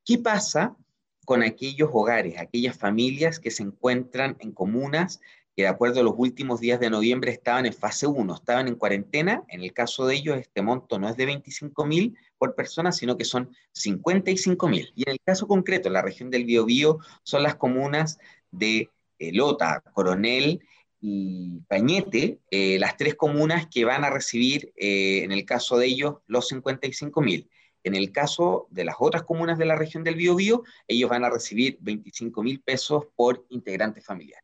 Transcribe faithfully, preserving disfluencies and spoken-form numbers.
¿Qué pasa con aquellos hogares, aquellas familias que se encuentran en comunas que de acuerdo a los últimos días de noviembre estaban en fase uno, estaban en cuarentena? En el caso de ellos, este monto no es de veinticinco mil por persona, sino que son cincuenta y cinco mil. Y en el caso concreto, en la región del Biobío, son las comunas de eh, Lota, Coronel y Cañete, eh, las tres comunas que van a recibir, eh, en el caso de ellos, los cincuenta y cinco mil. En el caso de las otras comunas de la región del Biobío, ellos van a recibir veinticinco mil pesos por integrante familiar.